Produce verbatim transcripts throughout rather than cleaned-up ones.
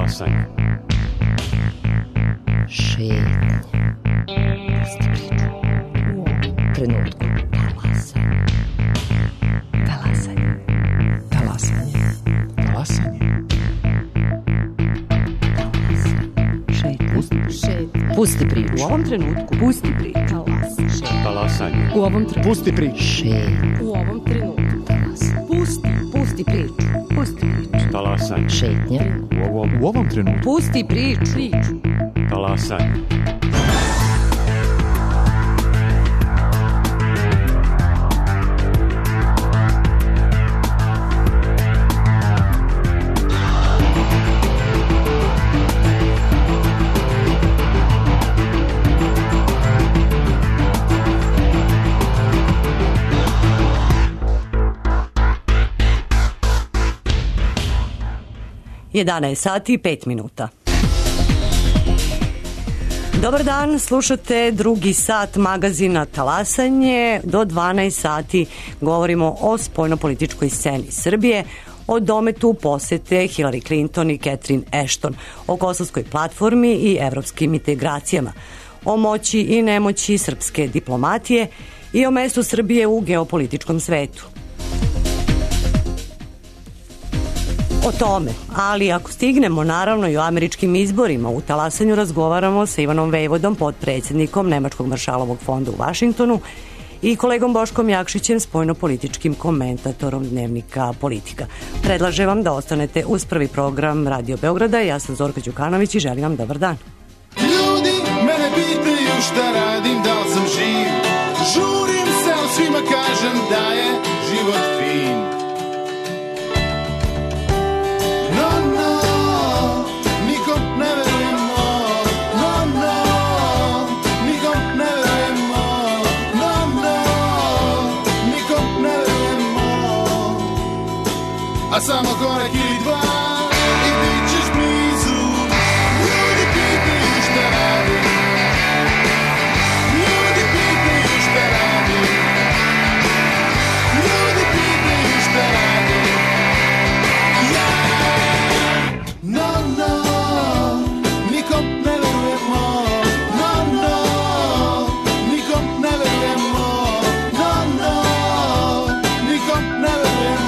Talasanje. Šetnje. Pusti priču. U ovom trenutku. Talasanje. Talasanje. Talasanje. Talasanje. Šetnje. Pusti priču. Šetnje. Pusti priču. U ovom trenutku. Pusti priču. Talasanje. Talasanje. U ovom trenutku. Pusti priču. Šetnje. U ovom trenutku. Talasanje. Pusti. Pusti priču. Pusti priču. Talasanje. Šetnje. U ovom, U ovom trenutku. Pusti priču. Priču. talasanje. jedanaest sati i pet minuta. Dobar dan, slušate drugi sat magazina Talasanje. Do dvanaest sati govorimo o spoljnopolitičkoj sceni Srbije, o dometu posete Hillary Clinton i Catherine Ashton, o kosovskoj platformi i evropskim integracijama, o moći i nemoći srpske diplomatije i o mestu Srbije u geopolitičkom svetu. O tome, ali ako stignemo, naravno i o američkim izborima, u Talasanju razgovaramo sa Ivanom Vejvodom, potpredsjednikom Nemačkog maršalovog fonda u Vašingtonu, i kolegom Boškom Jakšićem, spoljnopolitičkim komentatorom dnevnika Politika. Predlažem vam da ostanete uz prvi program Radio Beograda. Ja sam Zorka Đukanović i želim vam dobar dan. Ljudi mene pitaju šta radim, da li sam živ. Žurim se, ali svima kažem da je život fin. A samo korak ili dva i bit ćeš blizu. Ljudi pitaju šta radim. Ljudi pitaju šta radim. Ljudi pitaju šta radim. Ja, no, no, nikom ne verujemo. No, no, nikom ne verujemo. No, no, nikom ne verujemo.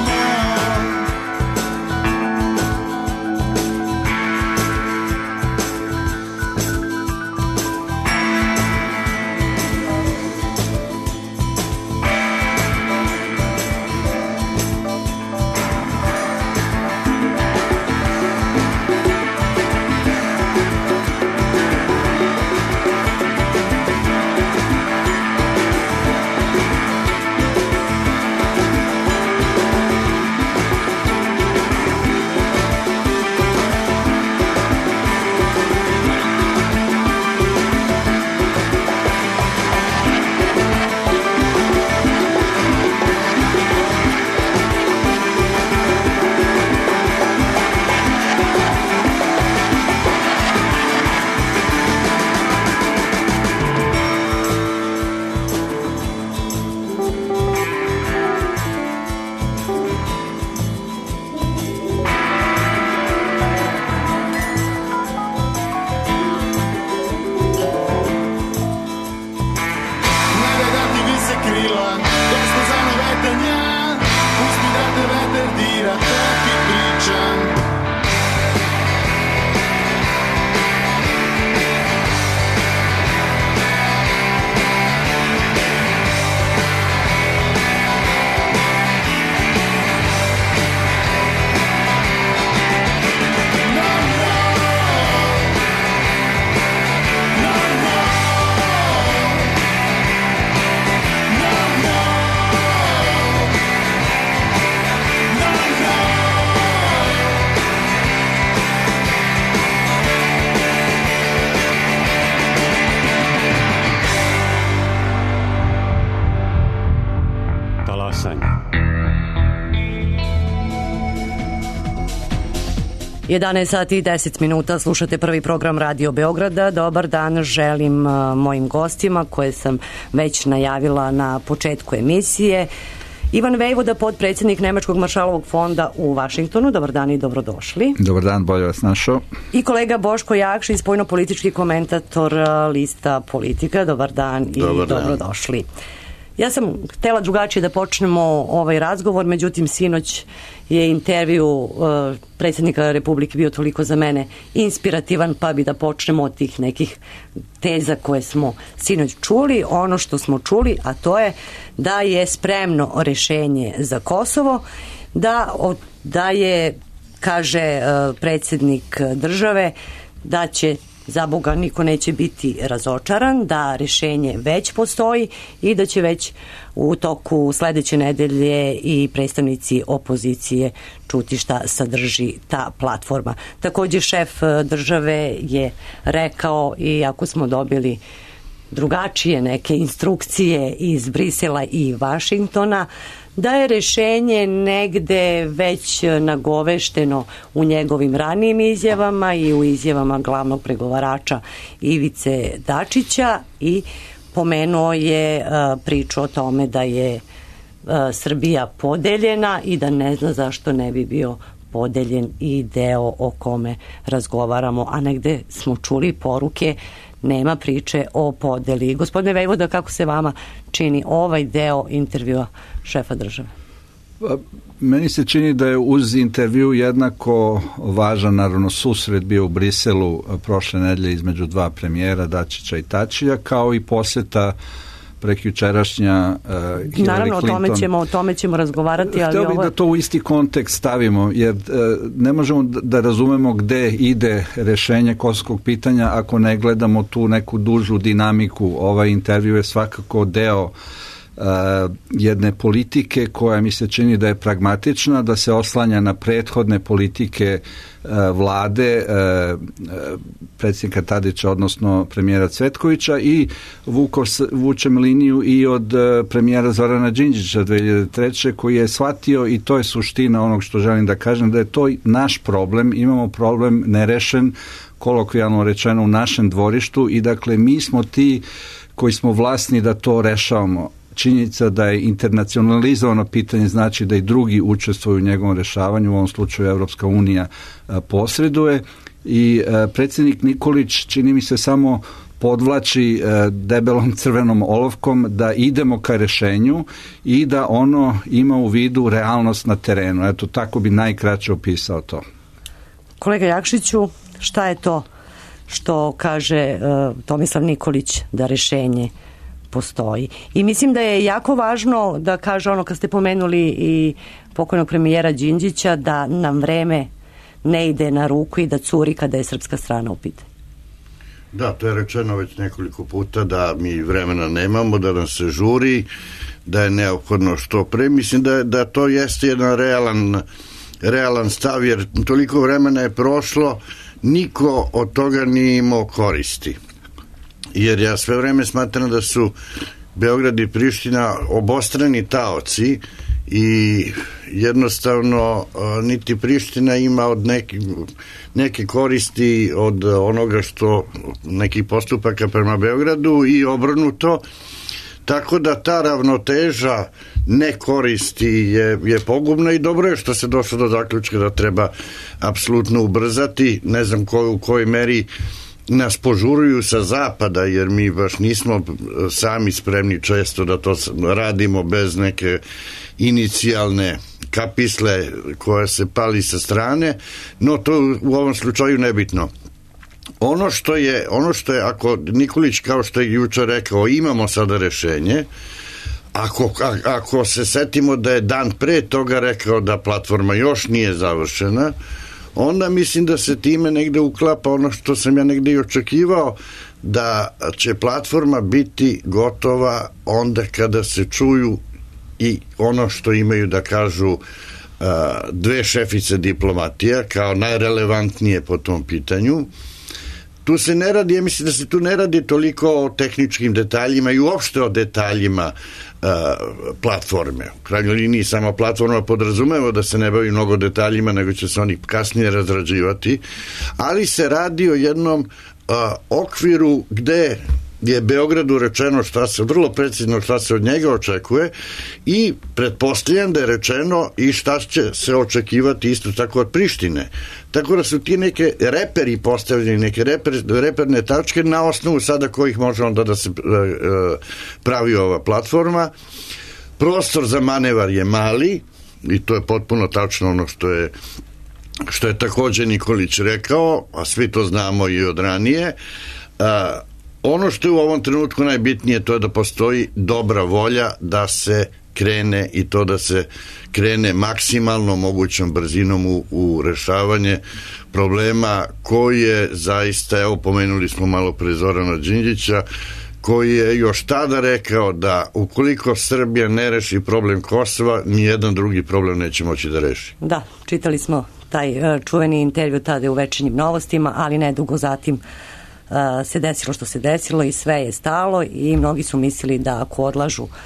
jedanaest sati i deset minuta, slušate prvi program Radio Beograda. Dobar dan želim mojim gostima koje sam već najavila na početku emisije. Ivan Vejvoda, podpredsjednik Nemačkog Maršalovog fonda u Vašingtonu. Dobar dan i dobrodošli. Dobar dan, bolje vas našao. I kolega Boško Jakšić, spoljnopolitički komentator lista Politika. Dobar dan i Dobar dan. dobrodošli. Ja sam htjela drugačije da počnemo ovaj razgovor, međutim sinoć je intervju uh, predsjednika Republike bio toliko za mene inspirativan, pa bi da počnemo od tih nekih teza koje smo sinoć čuli. Ono što smo čuli, a to je da je spremno rješenje za Kosovo, da, da je, kaže uh, predsjednik države, da će za Boga niko neće biti razočaran, da rješenje već postoji i da će već u toku sljedeće nedelje i predstavnici opozicije čuti šta sadrži ta platforma. Također šef države je rekao, i ako smo dobili drugačije neke instrukcije iz Brisela i Vašingtona, da je rješenje negde već nagovešteno u njegovim ranijim izjavama i u izjavama glavnog pregovarača Ivice Dačića, i pomenuo je uh, priču o tome da je uh, Srbija podeljena i da ne zna zašto ne bi bio podeljen i deo o kome razgovaramo, a negde smo čuli poruke nema priče o podeli. Gospodine Vejvoda, kako se vama čini ovaj deo intervjua šefa države? Meni se čini da je uz intervju jednako važan, naravno, susret bio u Briselu prošle nedelje između dva premijera, Dačića i Tačija, kao i posjeta prekjučerašnja uh, Hillary Naravno, Clinton. o tome ćemo, o tome ćemo razgovarati. Ali Htio bih ovo... da to u isti kontekst stavimo, jer uh, ne možemo da razumemo gde ide rešenje kosovskog pitanja ako ne gledamo tu neku dužu dinamiku. Ovaj intervju je svakako deo Uh, jedne politike koja mi se čini da je pragmatična, da se oslanja na prethodne politike uh, vlade uh, predsjednika Tadića, odnosno premijera Cvetkovića, i vuko, vučem liniju i od uh, premijera Zorana Đinđića dve hiljade treće koji je shvatio, i to je suština onog što želim da kažem, da je to naš problem. Imamo problem nerešen, kolokvijalno rečeno, u našem dvorištu, i dakle mi smo ti koji smo vlasni da to rešavamo. Činjenica da je internacionalizovano pitanje znači da i drugi učestvuju u njegovom rešavanju, u ovom slučaju Evropska unija posreduje, i predsjednik Nikolić, čini mi se, samo podvlači debelom crvenom olovkom da idemo ka rešenju i da ono ima u vidu realnost na terenu. Eto, tako bi najkraće opisao to. Kolega Jakšiću, šta je to što kaže uh, Tomislav Nikolić da rešenje postoji? I mislim da je jako važno da kaže ono kad ste pomenuli i pokojnog premijera Đinđića, da nam vreme ne ide na ruku i da curi kada je srpska strana u pitanju. Da, to je rečeno već nekoliko puta, da mi vremena nemamo, da nam se žuri, da je neophodno što pre. Mislim da, da to jeste jedan realan, realan stav, jer toliko vremena je prošlo, niko od toga nije imao koristi. Jer ja sve vreme smatram da su Beograd i Priština obostrani taoci i jednostavno niti Priština ima od neke, neke koristi od onoga što nekih postupaka prema Beogradu i obrnuto, tako da ta ravnoteža ne koristi je, je pogubna, i dobro je što se došlo do zaključka da treba apsolutno ubrzati. Ne znam ko, u kojoj meri nas požuruju sa zapada, jer mi baš nismo sami spremni često da to radimo bez neke inicijalne kapisle koja se pali sa strane, no to u ovom slučaju nebitno. Ono što je, ono što je, ako Nikolić, kao što je jučer rekao, imamo sada rešenje, ako, ako se setimo da je dan pre toga rekao da platforma još nije završena, onda mislim da se time negde uklapa ono što sam ja negde i očekivao, da će platforma biti gotova onda kada se čuju i ono što imaju da kažu dve šefice diplomatija kao najrelevantnije po tom pitanju. Tu se ne radi, ja mislim da se tu ne radi toliko o tehničkim detaljima i uopšte o detaljima uh, platforme. U krajnjoj liniji sama platforma podrazumeva da se ne bavi mnogo detaljima, nego će se oni kasnije razrađivati, ali se radi o jednom uh, okviru gde je Beogradu rečeno šta se, vrlo precizno šta se od njega očekuje i pretpostavljam da je rečeno i šta će se očekivati isto tako od Prištine. Tako da su ti neke reperi postavljeni, neke reper, reperne tačke na osnovu sada kojih može onda da se pravi ova platforma. Prostor za manevar je mali i to je potpuno tačno ono što je što je takođe Nikolić rekao, a svi to znamo i od ranije. A, ono što je u ovom trenutku najbitnije to je da postoji dobra volja da se krene i to da se krene maksimalno mogućom brzinom u, u rešavanje problema koji je zaista, evo pomenuli smo malo pre Zorana Đinđića, koji je još tada rekao da ukoliko Srbija ne reši problem Kosova, nijedan drugi problem neće moći da reši. Da, čitali smo taj uh, čuveni intervju tada u Večernjim novostima, ali nedugo zatim uh, se desilo što se desilo i sve je stalo i mnogi su mislili da ako odlažu uh,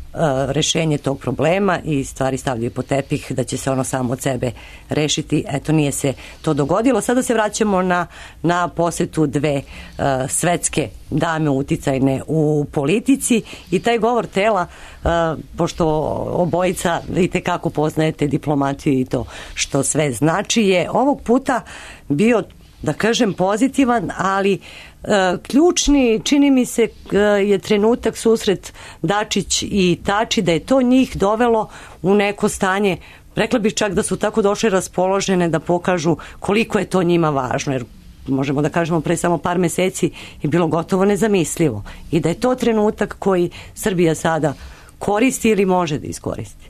rešenje tog problema i stvari stavljaju po tepih, da će se ono samo od sebe rešiti. Eto, nije se to dogodilo. Sada se vraćamo na, na posetu dve uh, svetske dame uticajne u politici i taj govor tela, uh, pošto obojica i tekako poznajete diplomaciju i to što sve znači, je ovog puta bio, da kažem, pozitivan, ali uh, ključni, čini mi se, uh, je trenutak susret Dačić i Tači, da je to njih dovelo u neko stanje, rekla bih čak da su tako došle raspoložene da pokažu koliko je to njima važno, jer možemo da kažemo pre samo par meseci je bilo gotovo nezamislivo i da je to trenutak koji Srbija sada koristi ili može da iskoristi.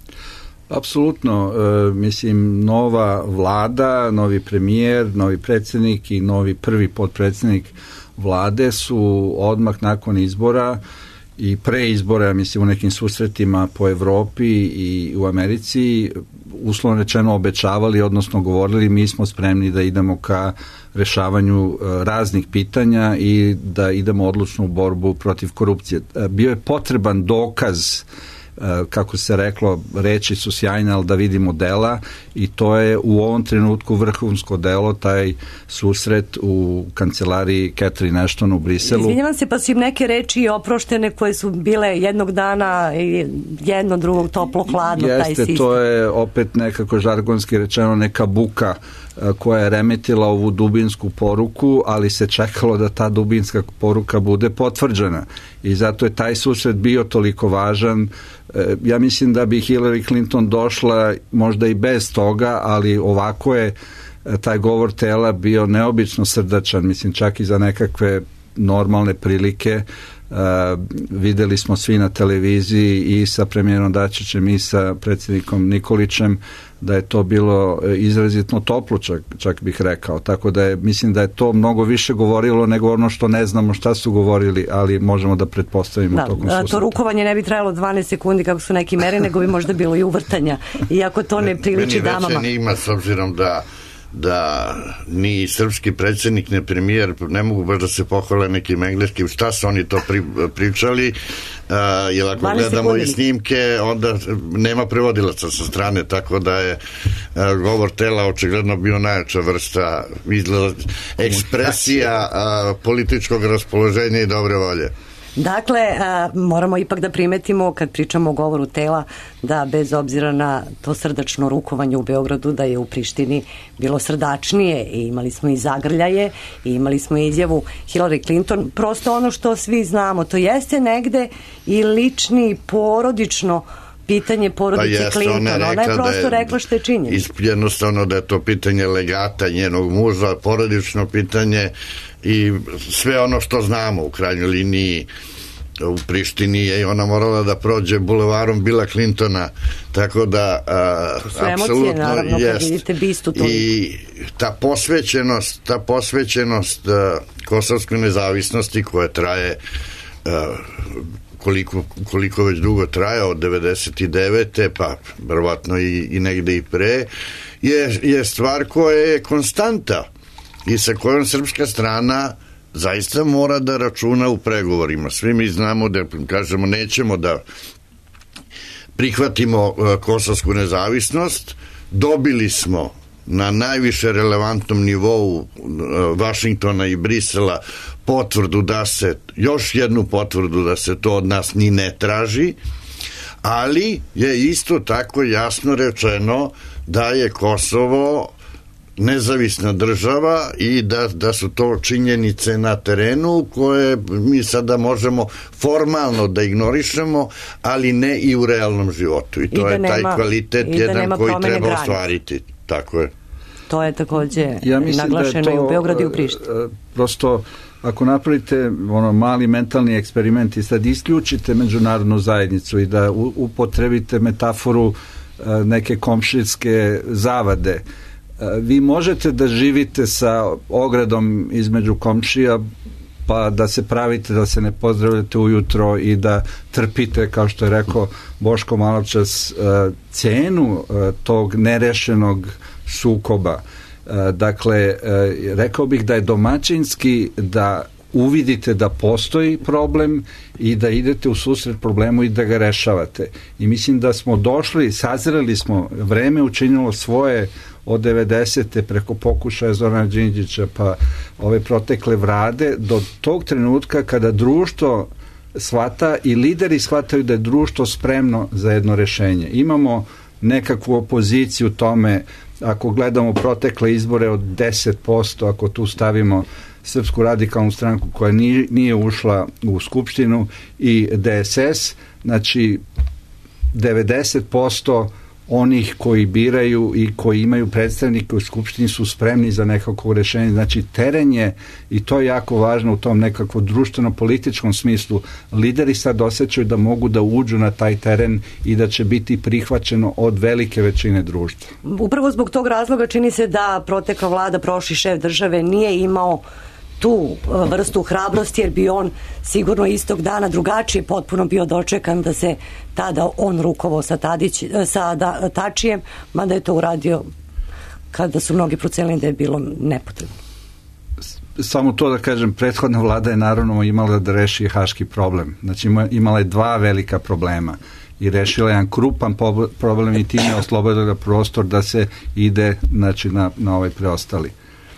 Apsolutno, e, mislim, nova vlada, novi premijer, novi predsjednik i novi prvi potpredsjednik vlade su odmah nakon izbora i pre izbora, mislim, u nekim susretima po Evropi i u Americi uslovno rečeno obećavali, odnosno govorili mi smo spremni da idemo ka rešavanju raznih pitanja i da idemo odlučno u borbu protiv korupcije. Bio je potreban dokaz, kako se reklo, reči su sjajne, ali da vidimo dela i to je u ovom trenutku vrhunsko delo, taj susret u kancelariji Catherine Ashton u Briselu. Izvinjavam se, pa su im neke reči oproštene koje su bile jednog dana jedno drugog toplo hladno. Jeste, taj sistem. To je opet nekako žargonski rečeno neka buka koja je remetila ovu dubinsku poruku, ali se čekalo da ta dubinska poruka bude potvrđena i zato je taj susret bio toliko važan. Ja mislim da bi Hillary Clinton došla možda i bez toga, ali ovako je taj govor tela bio neobično srdačan, mislim čak i za nekakve normalne prilike. Uh, videli smo svi na televiziji i sa premijerom Dačićem i sa predsjednikom Nikolićem da je to bilo izrazitno toplo, čak, čak bih rekao, tako da je, mislim da je to mnogo više govorilo nego ono što ne znamo šta su govorili, ali možemo da pretpostavimo da, tokom susreta. To rukovanje ne bi trajalo dvanaest sekundi kako su neki mere, nego bi možda bilo i uvrtanja, iako to ne priliči damama. Meni već enigma, s obzirom da da ni srpski predsjednik, ni premijer ne mogu baš da se pohvale nekim engleskim, šta su oni to pri, pričali, uh, jer ako gledamo i snimke, onda nema prevodilaca sa strane, tako da je uh, govor tela očigledno bio najjača vrsta izgleda, ekspresija uh, političkog raspoloženja i dobre volje. Dakle, a, moramo ipak da primetimo kad pričamo o govoru tela da bez obzira na to srdačno rukovanje u Beogradu da je u Prištini bilo srdačnije i imali smo i zagrljaje i imali smo izjavu Hillary Clinton, prosto ono što svi znamo, to jeste negde i lični porodično pitanje porodice pa jest, Clinton, ona, ona je prosto da je, rekla što je činjenica. Jednostavno da je to pitanje legata njenog muža, porodično pitanje i sve ono što znamo u krajnjoj liniji u Prištini je ona morala da prođe bulevarom Billa Clintona, tako da a, su emocije, naravno, kad vidite bistu to. I ta posvećenost ta posvećenost a, kosovskoj nezavisnosti koja traje a, koliko, koliko već dugo traje, od devedeset devete pa verovatno i, i negde i pre, je, je stvar koja je konstanta i sa kojom srpska strana zaista mora da računa u pregovorima. Svi mi znamo da, kažemo, nećemo da prihvatimo uh, kosovsku nezavisnost, dobili smo na najviše relevantnom nivou Vašingtona i Brisela potvrdu da se, još jednu potvrdu da se to od nas ni ne traži, ali je isto tako jasno rečeno da je Kosovo nezavisna država i da, da su to činjenice na terenu koje mi sada možemo formalno da ignorišemo, ali ne i u realnom životu. I to I je taj nema, kvalitet jedan koji treba granic. ostvariti. Tako je. To je takođe ja naglašeno to, i u Beogradu i u Prištini. Prosto, ako napravite ono mali mentalni eksperiment i sad isključite međunarodnu zajednicu i da upotrebite metaforu neke komšijske zavade, vi možete da živite sa ogradom između komšija, pa da se pravite da se ne pozdravljate ujutro i da trpite, kao što je rekao Boško maločas, cenu tog nerešenog sukoba. Dakle, rekao bih da je domaćinski da uvidite da postoji problem i da idete u susret problemu i da ga rešavate. I mislim da smo došli, sazreli smo, vreme učinilo svoje od devedesete preko pokušaja Zorana Đinđića pa ove protekle vlade do tog trenutka kada društvo shvata i lideri shvataju da je društvo spremno za jedno rešenje. Imamo nekakvu opoziciju tome, ako gledamo protekle izbore od deset posto, ako tu stavimo Srpsku radikalnu stranku koja nije, nije ušla u Skupštinu i D S S, znači devedeset posto onih koji biraju i koji imaju predstavnike u Skupštini su spremni za nekako rešenje. Znači teren je, i to je jako važno u tom nekako društveno-političkom smislu, lideri sad osjećaju da mogu da uđu na taj teren i da će biti prihvaćeno od velike većine društva. Upravo zbog tog razloga čini se da protekla vlada, prošli šef države nije imao tu vrstu hrabrosti, jer bi on sigurno istog dana drugačije potpuno bio dočekan da se tada on rukovao sa, Tadić, sa da, Tačijem, mada je to uradio kada su mnogi procenili da je bilo nepotrebno. Samo to da kažem, prethodna vlada je naravno imala da reši haški problem. Znači imala je dva velika problema i rešila je jedan krupan problem i time oslobodila prostor da se ide, znači, na, na ovaj preostali.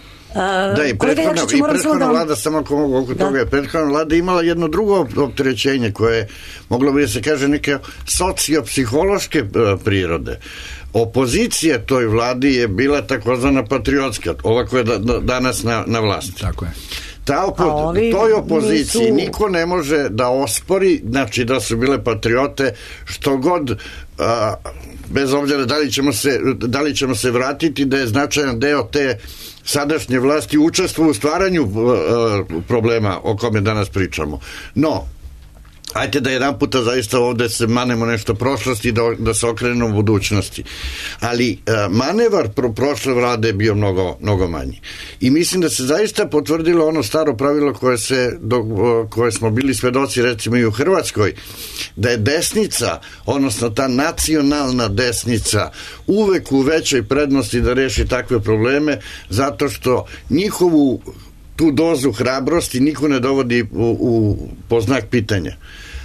Da, i prethodna, i prethodna vlada, samo ako mogu oko toga, je prethodna vlada imala jedno drugo opterećenje koje moglo bi da se kaže neke sociopsihološke prirode. Opozicija toj vladi je bila takozvana patriotska, ova koja je da, da, danas na, na vlasti. Tako je. Ta opo, toj opoziciji nisu... niko ne može da ospori, znači da su bile patriote, što god, a, bez obzira da li ćemo se, da li ćemo se vratiti da je značajan deo te sadašnje vlasti učestvuje u stvaranju uh, problema o kome danas pričamo. No, ajte da jedan puta zaista ovde se manemo nešto prošlosti i da, da se okrenemo u budućnosti. Ali uh, manevar pro prošle vlade je bio mnogo, mnogo manji. I mislim da se zaista potvrdilo ono staro pravilo koje, se, do, uh, koje smo bili svedoci recimo i u Hrvatskoj, da je desnica, odnosno ta nacionalna desnica, uvek u većoj prednosti da reši takve probleme, zato što njihovu tu dozu hrabrosti niko ne dovodi u, u, po znak pitanja.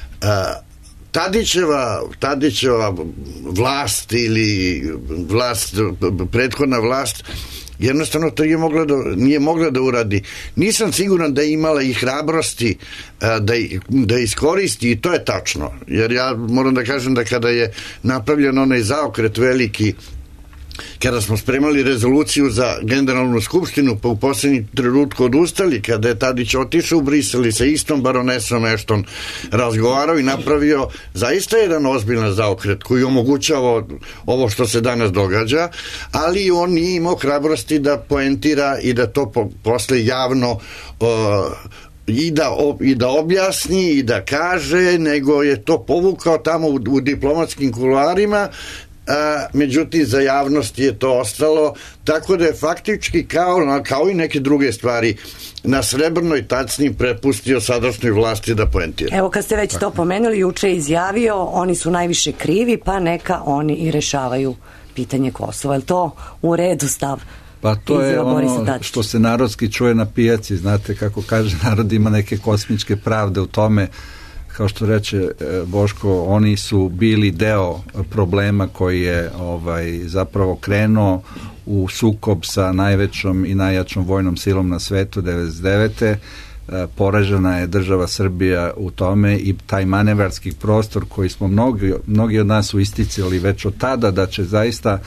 Tadićeva, Tadićeva vlast ili vlast, prethodna vlast jednostavno to nije mogla da, nije mogla da uradi. Nisam siguran da je imala i hrabrosti da, da iskoristi, i to je tačno. Jer ja moram da kažem da kada je napravljen onaj zaokret veliki, kada smo spremali rezoluciju za generalnu skupštinu, pa u poslednji trenutku odustali, kada je Tadić otišao u Brisel i sa istom baronesom Ashton razgovarao i napravio zaista jedan ozbiljan zaokret koji omogućava ovo što se danas događa, ali on nije imao hrabrosti da poentira i da to po, posle javno uh, i da, i da objasni i da kaže, nego je to povukao tamo u, u diplomatskim kuloarima. A, međutim za javnost je to ostalo, tako da je faktički kao, kao i neke druge stvari na srebrnoj tacni prepustio sadašnjoj vlasti da poentira. Evo, kad ste već to pomenuli, juče je izjavio oni su najviše krivi, pa neka oni i rešavaju pitanje Kosova. Je li to u redu stav? Pa to je ono što se narodski čuje na pijaci, znate kako kaže narod, ima neke kosmičke pravde u tome. Kao što reče Boško, oni su bili deo problema koji je ovaj zapravo krenuo u sukob sa najvećom i najjačom vojnom silom na svetu devedeset devete poražena je država Srbija u tome i taj manevarski prostor koji smo mnogi, mnogi od nas su isticali već od tada da će zaista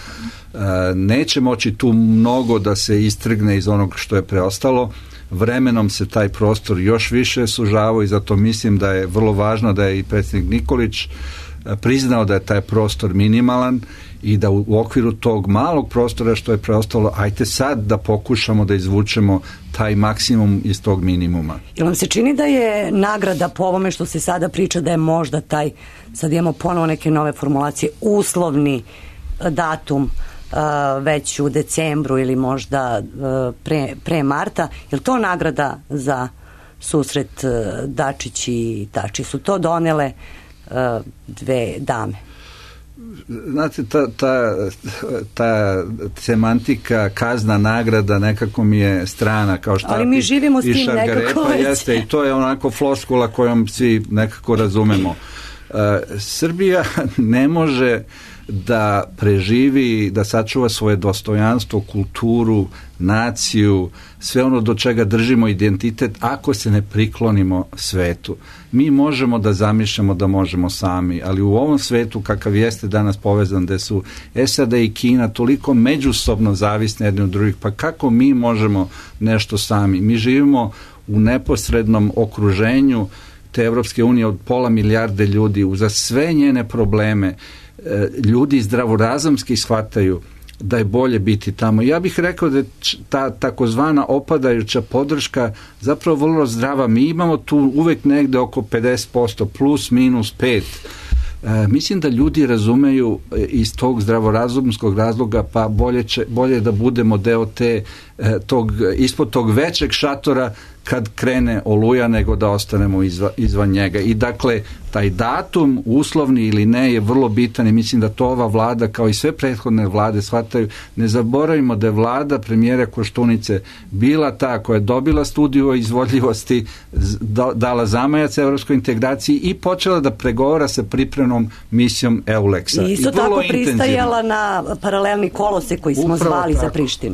neće moći tu mnogo da se istrgne iz onog što je preostalo. Vremenom se taj prostor još više sužavao i zato mislim da je vrlo važno da je i predsjednik Nikolić priznao da je taj prostor minimalan i da u okviru tog malog prostora što je preostalo, ajte sad da pokušamo da izvučemo taj maksimum iz tog minimuma. Jel vam se čini da je nagrada po ovome što se sada priča da je možda taj, sad imamo ponovo neke nove formulacije, uslovni datum uh, već u decembru ili možda uh, pre, pre marta, je li to nagrada za susret uh, Dačić i Tači? Su to donele uh, dve dame? Znate, ta, ta, ta semantika kazna, nagrada nekako mi je strana kao štapi. Ali mi živimo s tim nekako već. Jeste, i to je onako floskula kojom svi nekako razumemo. Uh, Srbija ne može da preživi, da sačuva svoje dostojanstvo, kulturu, naciju, sve ono do čega držimo identitet, ako se ne priklonimo svetu. Mi možemo da zamišljamo da možemo sami, ali u ovom svetu kakav jeste danas povezan, gde su S A D i Kina toliko međusobno zavisne jedni od drugih, pa kako mi možemo nešto sami? Mi živimo u neposrednom okruženju te Evropske unije od pola milijarde ljudi, uza sve njene probleme, ljudi zdravorazumski shvataju da je bolje biti tamo. Ja bih rekao da je ta takozvana opadajuća podrška zapravo vrlo zdrava. Mi imamo tu uvek negde oko pedeset posto, plus minus pet. E, mislim da ljudi razumeju iz tog zdravorazumskog razloga, pa bolje, će, bolje da budemo deo te, tog, ispod tog većeg šatora kad krene oluja nego da ostanemo izva, izvan njega. I dakle, taj datum, uslovni ili ne, je vrlo bitan i mislim da to ova vlada, kao i sve prethodne vlade, shvataju. Ne zaboravimo da je vlada premijera Koštunice bila ta koja je dobila studiju o izvodljivosti, dala zamajac evropskoj integraciji i počela da pregovara sa pripremnom misijom EULEX-a. I isto I tako pristajala na paralelni kolosek koji smo Upravo zvali tako. Za Prištinu.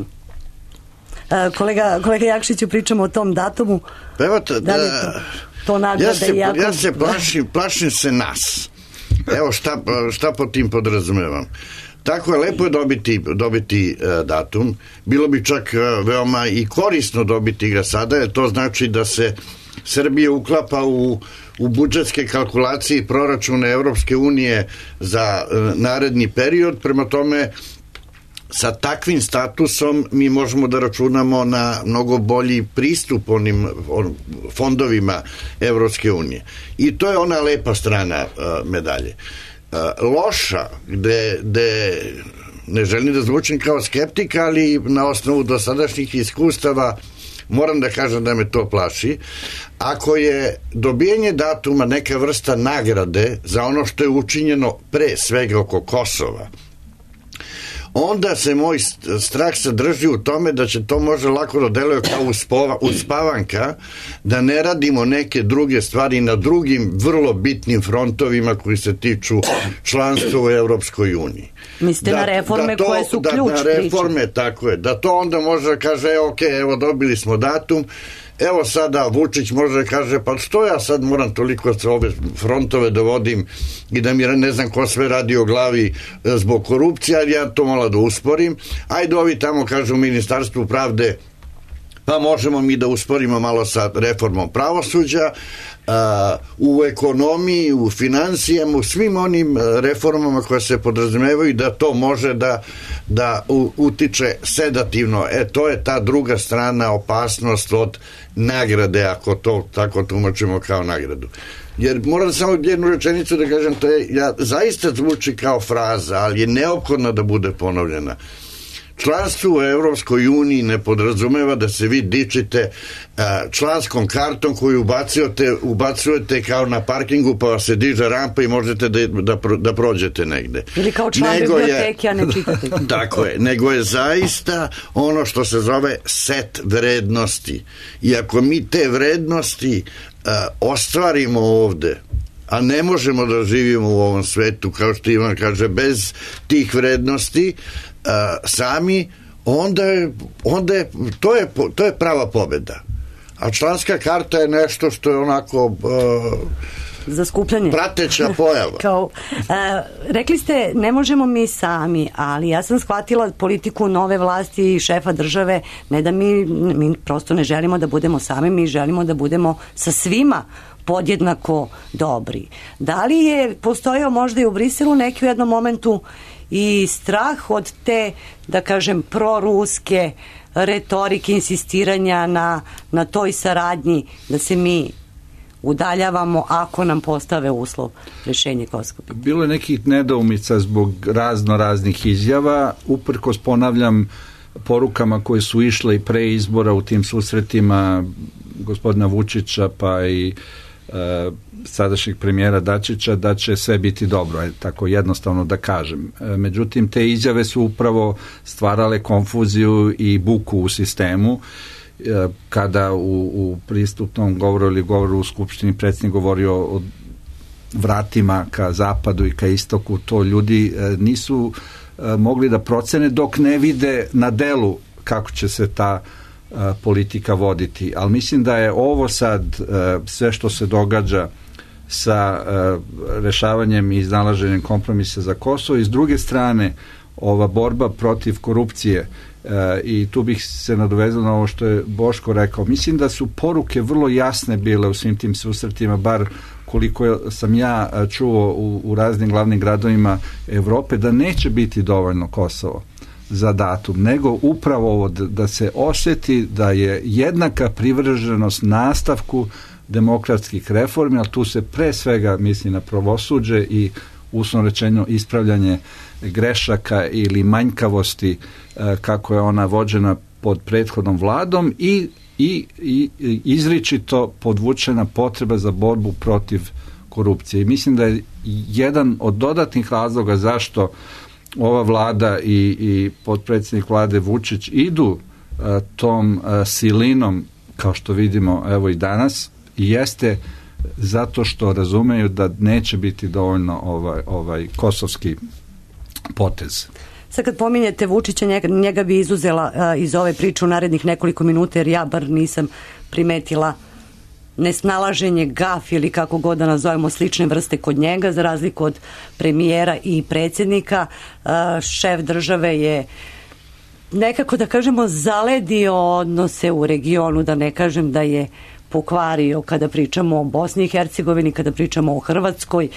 Kolega, kolega Jakšiću, pričamo o tom datumu. Evo to, da li to, to nagrada ja se, jako... ja se plašim, plašim se nas. Evo šta, šta po tim podrazumevam. Tako je, lepo je dobiti, dobiti uh, datum. Bilo bi čak uh, veoma i korisno dobiti ga sada, jer to znači da se Srbija uklapa u, u budžetske kalkulacije i proračune Evropske unije za uh, naredni period. Prema tome, sa takvim statusom mi možemo da računamo na mnogo bolji pristup onim on, fondovima Evropske unije. I to je ona lepa strana uh, medalje. Uh, loša, gde, gde ne želim da zvučim kao skeptik, ali na osnovu dosadašnjih iskustava moram da kažem da me to plaši. Ako je dobijanje datuma neka vrsta nagrade za ono što je učinjeno pre svega oko Kosova, onda se moj strah sadrži u tome da će to možda lako da deluje kao uspova, uspavanka, da ne radimo neke druge stvari na drugim vrlo bitnim frontovima koji se tiču članstva u Evropskoj uniji. Mislite da, na reforme da to, koje su da, ključ na reforme, priče. Tako je. Da to onda može da kaže, e, ok, evo dobili smo datum, evo sada Vučić može da kaže, pa što ja sad moram toliko sa ove frontove da vodim i da mi ne znam ko sve radi o glavi zbog korupcije, ali ja to malo da usporim. Ajde ovi tamo kažu u Ministarstvu pravde, pa možemo mi da usporimo malo sa reformom pravosuđa, uh, u ekonomiji, u financijama, u svim onim reformama koje se podrazumevaju da to može da, da u, utiče sedativno. E, to je ta druga strana, opasnost od nagrade, ako to tako tumačimo kao nagradu. Jer moram samo jednu rečenicu da kažem, to je, ja, zaista zvuči kao fraza, ali je neophodno da bude ponovljena. Članstvo u Evropskoj uniji ne podrazumeva da se vi dičite uh, članskom kartom koju ubacujete, ubacujete kao na parkingu, pa vas se diže rampa i možete da, da, da prođete negde. Ili kao član biblioteke, a ne čitate. Tako je, nego je zaista ono što se zove set vrednosti. I ako mi te vrednosti uh, ostvarimo ovde, a ne možemo da živimo u ovom svetu, kao što Ivan kaže, bez tih vrednosti, Uh, sami, onda je, onda je, to, je, to je prava pobeda. A članska karta je nešto što je onako uh, za skupljanje. Prateća pojava. Kao, uh, rekli ste, ne možemo mi sami, ali ja sam shvatila politiku nove vlasti i šefa države, ne da mi, mi prosto ne želimo da budemo sami, mi želimo da budemo sa svima podjednako dobri. Da li je postojao možda i u Briselu neki u jednom momentu i strah od te, da kažem, proruske retorike, insistiranja na, na toj saradnji, da se mi udaljavamo ako nam postave uslov rešenje kosovskog pitanja? Bilo je nekih nedoumica zbog razno raznih izjava, uprkos ponavljam porukama koje su išle i pre izbora u tim susretima gospodina Vučića pa i e, sadašnjeg premijera Dačića, da će sve biti dobro, je tako jednostavno da kažem. E, međutim, te izjave su upravo stvarale konfuziju i buku u sistemu. E, kada u, u pristupnom govoru ili govoru u Skupštini predsjednik govorio o vratima ka zapadu i ka istoku, to ljudi e, nisu e, mogli da procene dok ne vide na delu kako će se ta e, politika voditi. Ali mislim da je ovo sad e, sve što se događa sa e, rešavanjem i iznalaženjem kompromisa za Kosovo i s druge strane ova borba protiv korupcije e, i tu bih se nadovezao na ovo što je Boško rekao. Mislim da su poruke vrlo jasne bile u svim tim susretima, bar koliko sam ja čuo u, u raznim glavnim gradovima Evrope, da neće biti dovoljno Kosovo za datum, nego upravo ovo da se osjeti da je jednaka privrženost nastavku demokratskih reformi, ali tu se pre svega misli na pravosuđe i uslovno rečeno ispravljanje grešaka ili manjkavosti kako je ona vođena pod prethodnom vladom i, i, i izričito podvučena potreba za borbu protiv korupcije. I mislim da je jedan od dodatnih razloga zašto ova vlada i, i potpredsjednik vlade Vučić idu a, tom a, silinom, kao što vidimo evo i danas, jeste zato što razumeju da neće biti dovoljno ovaj, ovaj kosovski potez. Sad kad pominjete Vučića, njega, njega bi izuzela uh, iz ove priče u narednih nekoliko minuta, jer ja bar nisam primetila nesnalaženje, gaf ili kako god da nazovemo slične vrste kod njega, za razliku od premijera i predsjednika. Uh, šef države je nekako, da kažemo, zaledio odnose u regionu, da ne kažem da je pokvario kada pričamo o Bosni i Hercegovini, kada pričamo o Hrvatskoj.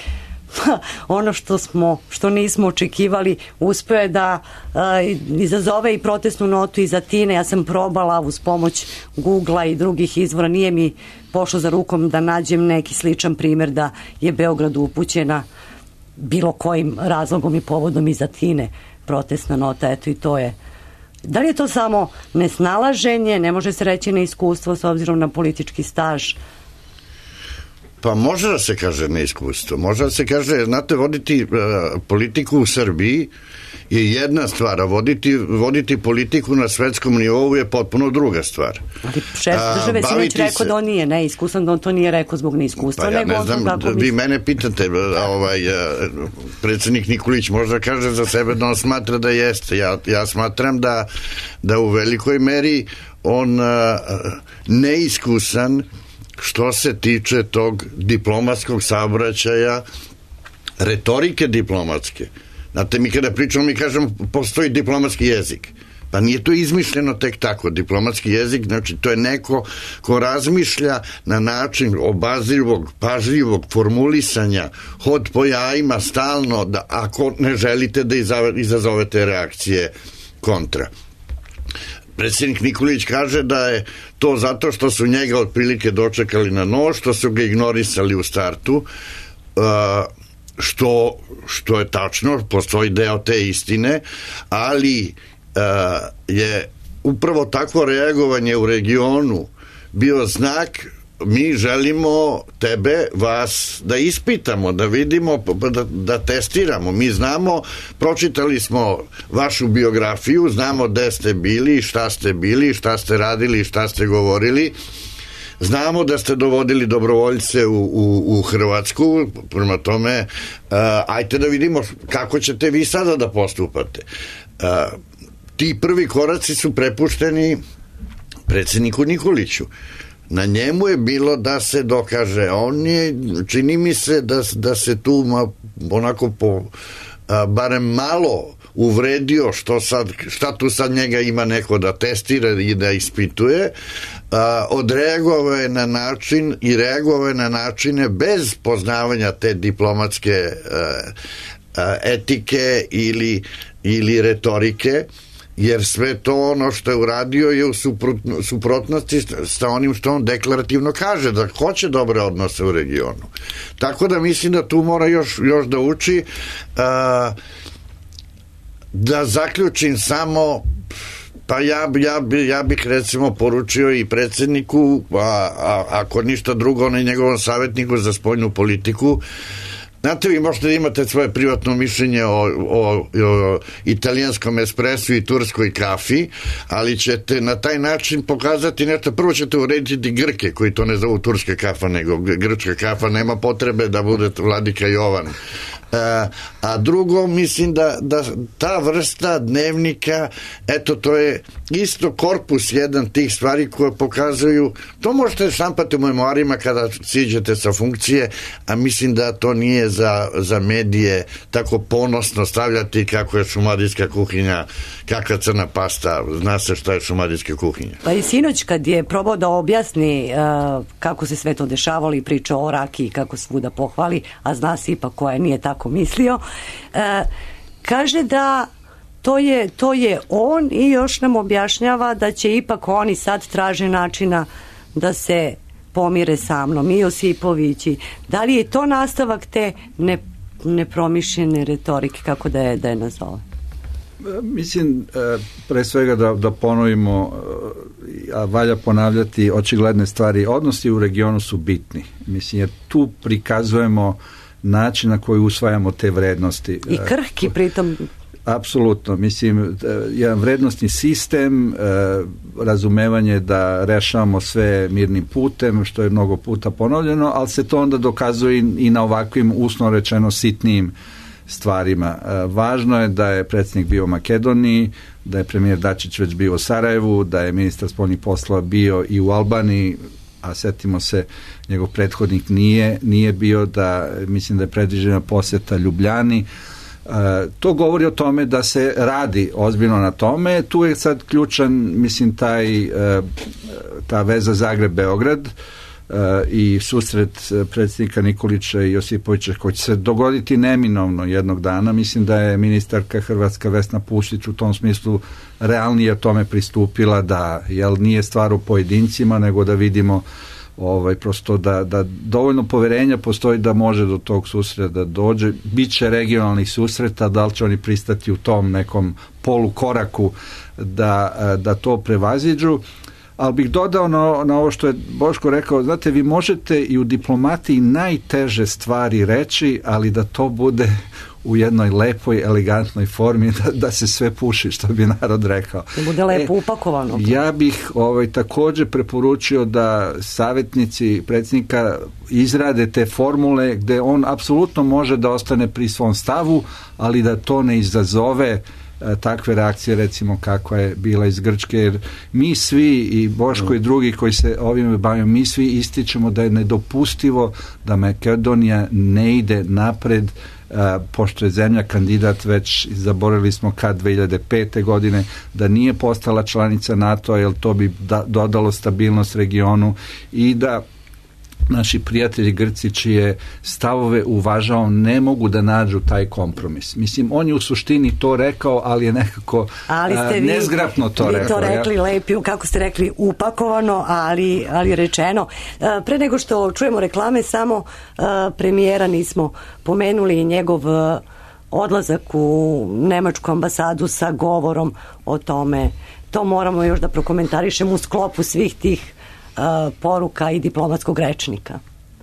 Ono što smo, što nismo očekivali, uspeo je da uh, izazove i protestnu notu iz Atine. Ja sam probala uz pomoć Googlea i drugih izvora, nije mi pošlo za rukom da nađem neki sličan primjer da je Beogradu upućena bilo kojim razlogom i povodom iz Atine protestna nota. Eto, i to je. Da li je to samo nesnalaženje, ne može se reći neiskustvo s obzirom na politički staž? Pa može da se kaže neiskustvo, može da se kaže, znate, voditi uh, politiku u Srbiji je jedna stvar, a voditi, voditi politiku na svetskom nivou je potpuno druga stvar. Ali šef države si već rekao da on nije neiskusan, da on to nije rekao zbog neiskustva. Pa ja ne znam, da, vi mene pitate, ovaj, predsjednik Nikolić možda kaže za sebe da on smatra da jeste. Ja, ja smatram da, da u velikoj meri on uh, neiskusan što se tiče tog diplomatskog saobraćaja, retorike diplomatske. Znate, mi kada pričamo, mi kažemo postoji diplomatski jezik. Pa nije to izmišljeno tek tako. Diplomatski jezik, znači to je neko ko razmišlja na način obazrivog, pažljivog formulisanja, hod po jajima stalno, da ako ne želite da izazovete reakcije kontra. Predsjednik Nikolić kaže da je to zato što su njega otprilike dočekali na nož, što su ga ignorisali u startu, što, što je tačno, postoji deo te istine, ali je upravo takvo reagovanje u regionu bio znak: mi želimo tebe, vas da ispitamo, da vidimo, da, da testiramo. Mi znamo, pročitali smo vašu biografiju, znamo gde ste bili, šta ste bili, šta ste radili, šta ste govorili. Znamo da ste dovodili dobrovoljce u, u, u Hrvatsku, prema tome, uh, ajte da vidimo kako ćete vi sada da postupate. Uh, ti prvi koraci su prepušteni predsjedniku Nikoliću. Na njemu je bilo da se dokaže. On je, čini mi se da, da se tu ma, onako po, a, barem malo uvredio što sad, šta tu sad njega ima neko da testira i da ispituje. A, odreagovao je na način i reagovao je na načine bez poznavanja te diplomatske a, a, etike ili, ili retorike, jer sve to ono što je uradio je u suprotnosti sa onim što on deklarativno kaže, da hoće dobre odnose u regionu. Tako da mislim da tu mora još, još da uči. A, da zaključim samo, pa ja, ja, ja bih recimo poručio i predsjedniku, a, a ako ništa drugo, on i njegovom savjetniku za spoljnu politiku. Znate, vi možete da imate svoje privatno mišljenje o, o, o italijanskom espresu i turskoj kafi, ali ćete na taj način pokazati nešto. Prvo ćete urediti Grke, koji to ne zovu turska kafa, nego grčka kafa, nema potrebe da bude vladika Jovan. A, a drugo, mislim da, da ta vrsta dnevnika, eto, to je isto korpus jedan tih stvari koje pokazuju, to možete štampati u memoarima kada siđete sa funkcije, a mislim da to nije za, za medije tako ponosno stavljati kako je šumadijska kuhinja, kakva crna pasta, zna se šta je šumadijska kuhinja. Pa i sinoć kad je probao da objasni uh, kako se sve to dešavalo i priča o rakiji, kako svuda pohvali, a zna se ipak koja nije tako mislio, e, kaže da to je, to je on i još nam objašnjava da će ipak oni sad traže načina da se pomire sa mnom i Josipovići. Da li je to nastavak te ne, nepromišljene retorike, kako da je, da je nazove? Mislim, pre svega da, da ponovimo, a valja ponavljati očigledne stvari. Odnosi u regionu su bitni. Mislim, jer tu prikazujemo način na koji usvajamo te vrednosti. I krhki pritom. Apsolutno. Mislim, jedan vrednostni sistem, razumevanje da rešavamo sve mirnim putem, što je mnogo puta ponovljeno, ali se to onda dokazuje i na ovakvim, uslovno rečeno, sitnijim stvarima. Važno je da je predsjednik bio u Makedoniji, da je premijer Dačić već bio u Sarajevu, da je ministar spoljnih poslova bio i u Albaniji, a setimo se, njegov prethodnik nije, nije bio, da mislim da je predviđena posjeta Ljubljani. E, to govori o tome da se radi ozbiljno na tome. Tu je sad ključan, mislim, taj, e, ta veza Zagreb-Beograd e, i susret predsjednika Nikolića i Josipovića koji će se dogoditi neminovno jednog dana. Mislim da je ministarka Hrvatska Vesna Pusić u tom smislu realnije tome pristupila, da jel nije stvar u pojedincima, nego da vidimo ovaj, prosto da, da dovoljno poverenja postoji da može do tog susreta da dođe. Biće regionalnih susreta, da li će oni pristati u tom nekom polukoraku da, da to prevaziđu. Ali bih dodao na, na ovo što je Boško rekao, znate, vi možete i u diplomatiji najteže stvari reći, ali da to bude u jednoj lepoj, elegantnoj formi, da, da se sve puši, što bi narod rekao. Da bude lepo e, upakovano. Ja bih ovaj, također preporučio da savjetnici predsjednika izrade te formule gde on apsolutno može da ostane pri svom stavu, ali da to ne izazove takve reakcije, recimo kakva je bila iz Grčke, jer mi svi, i Boško i drugi koji se ovime bavimo, mi svi ističemo da je nedopustivo da Makedonija ne ide napred, a, pošto je zemlja kandidat već, zaboravili smo kad, dve hiljade pete godine, da nije postala članica NATO-a, jer to bi da, dodalo stabilnost regionu, i da naši prijatelji Grci, čije stavove uvažao, ne mogu da nađu taj kompromis. Mislim, on je u suštini to rekao, ali je nekako ali ste vi, nezgrapno to vi rekao. Vi to rekli ja? Lepi, kako ste rekli, upakovano, ali, ali rečeno. Pre nego što čujemo reklame, samo premijera nismo pomenuli, njegov odlazak u nemačku ambasadu sa govorom o tome. To moramo još da prokomentarišemo u sklopu svih tih Uh, poruka i diplomatskog rečnika.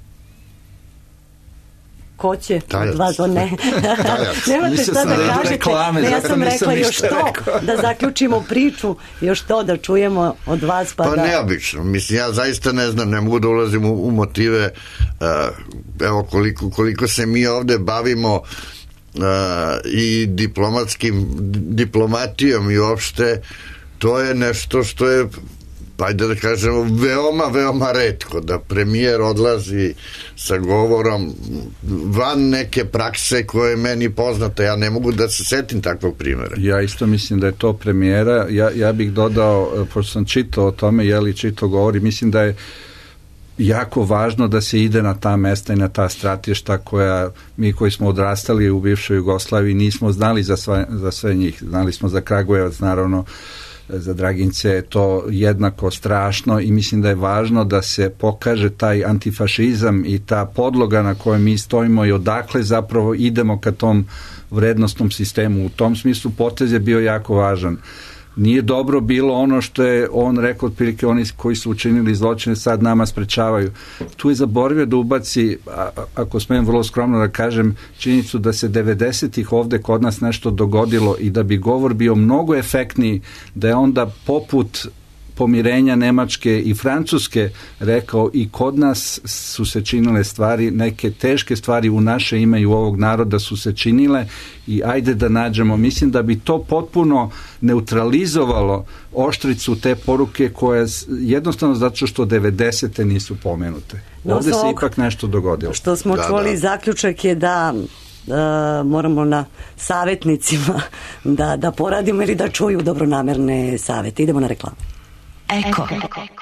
Ko će od vas? Ne. Nemate šta da kažete. Reklame, ne, ja sam rekla još to, rekao. Da zaključimo priču, još to da čujemo od vas. Pa, pa da... neobično. Mislim, ja zaista ne znam, ne mogu da ulazim u, u motive. Uh, evo koliko, koliko se mi ovde bavimo a, i diplomatskim diplomatijom i uopšte to je nešto što je, ajde da kažemo, veoma, veoma retko da premijer odlazi sa govorom van neke prakse koje je meni poznate. Ja ne mogu da se setim takvog primjera. Ja isto mislim da je to premijera. Ja, ja bih dodao, pošto sam čitao o tome, je li čitao govori, mislim da je jako važno da se ide na ta mesta i na ta stratišta koja mi koji smo odrastali u bivšoj Jugoslaviji nismo znali za sve, za sve njih. Znali smo za Kragujevac, naravno, za Dragince je to jednako strašno i mislim da je važno da se pokaže taj antifašizam i ta podloga na kojoj mi stojimo i odakle zapravo idemo ka tom vrednostnom sistemu. U tom smislu potez je bio jako važan. Nije dobro bilo ono što je on rekao, otprilike oni koji su učinili zločine sad nama sprečavaju. Tu je zaboravio da ubaci, a, ako smijem vrlo skromno da kažem, činjenicu da se devedesetih ovde kod nas nešto dogodilo i da bi govor bio mnogo efektniji, da je onda poput pomirenja Nemačke i Francuske rekao i kod nas su se činile stvari, neke teške stvari u naše ime i u ovog naroda su se činile i ajde da nađemo. Mislim da bi to potpuno neutralizovalo oštricu te poruke koje jednostavno zato što devedesete nisu pomenute. Ovde se ipak nešto dogodilo. Što smo da, čuli, da. zaključak je da Uh, moramo na savjetnicima da, da poradimo ili da čuju dobronamerne savjete. Idemo na reklamu. Eko.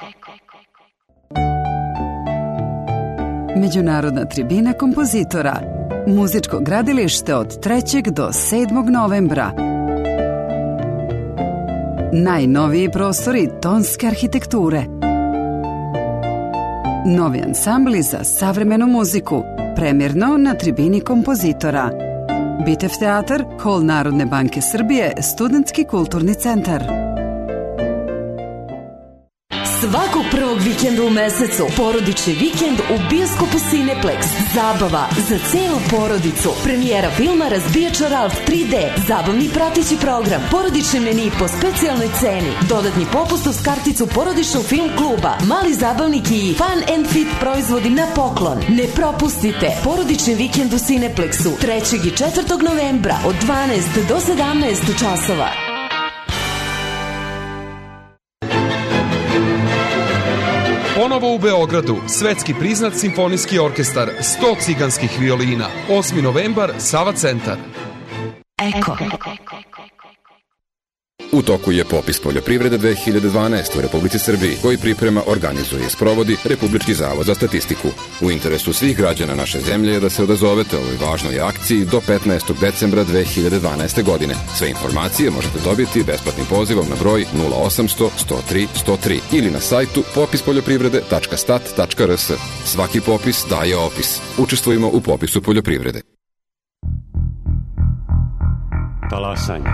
Međunarodna tribina kompozitora. Muzičko gradilište od trećeg do sedmog novembra. Najnoviji prostori tonske arhitekture. Novi ansambli za savremenu muziku. Premjerno na tribini kompozitora. Bitev teatar, Hol Narodne banke Srbije, Studentski kulturni centar. Svakog prvog vikenda u mesecu porodični vikend u bioskopu Cineplex. Zabava za celu porodicu. Premijera filma Razbijač Ralf tri D. Zabavni prateći program. Porodični meni po specijalnoj ceni. Dodatni popust uz karticu porodičnog film kluba. Mali zabavnik i Fun and Fit proizvodi na poklon. Ne propustite porodični vikend u Cineplexu trećeg i četvrtog novembra od dvanaest do sedamnaest časova. Ponovo u Beogradu, svetski priznat simfonijski orkestar, sto ciganskih violina, osmi novembar, Sava centar. Eko. U toku je popis poljoprivrede dve hiljade dvanaeste u Republici Srbiji, koji priprema, organizuje i sprovodi Republički zavod za statistiku. U interesu svih građana naše zemlje je da se odazovete ovoj važnoj akciji do petnaestog decembra dve hiljade dvanaeste godine. Sve informacije možete dobiti besplatnim pozivom na broj nula osamsto sto tri sto tri ili na sajtu popis poljoprivrede tačka stat tačka r s. Svaki popis daje opis. Učestvujemo u popisu poljoprivrede. Talasanje.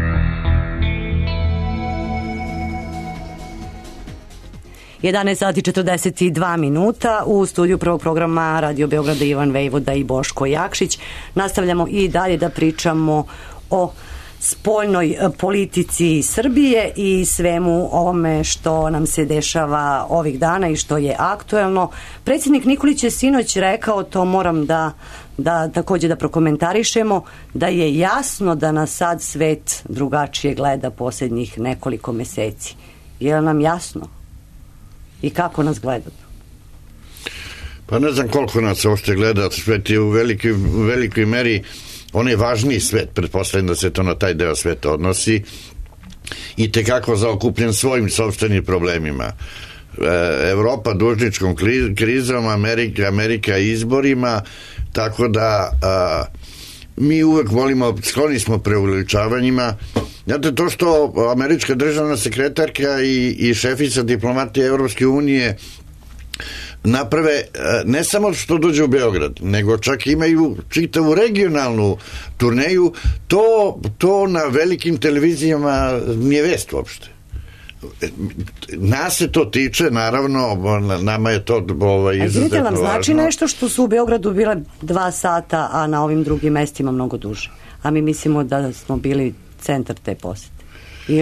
jedanaest sati četrdeset dva minuta u studiju prvog programa Radio Beograda Ivan Vejvoda i Boško Jakšić. Nastavljamo i dalje da pričamo o spoljnoj politici Srbije i svemu ovome što nam se dešava ovih dana i što je aktuelno. Predsjednik Nikolić je sinoć rekao, to moram da, da također da prokomentarišemo, da je jasno da nas sad svet drugačije gleda posljednjih nekoliko meseci. Je li nam jasno? I kako nas gledaju? Pa ne znam koliko nas uopšte gleda, svet je u velikoj, u velikoj meri onaj važniji svet, pretpostavljam da se to na taj deo sveta odnosi i tekako zaokupljen svojim sopstvenim problemima. E, Evropa dužničkom krizom, Amerika, Amerika izborima, tako da a, mi uvek volimo, skloni smo preuveličavanjima. Znate, to što američka državna sekretarka i, i šefica diplomatije Evropske unije naprave, ne samo što dođe u Beograd, nego čak imaju čitavu regionalnu turneju, to, to na velikim televizijama nije vest uopšte. Nas se to tiče, naravno, nama je to ovaj, izuzetno važno. Nam znači nešto što su u Beogradu bile dva sata, a na ovim drugim mestima mnogo duže. A mi mislimo da smo bili centar te posete. Ili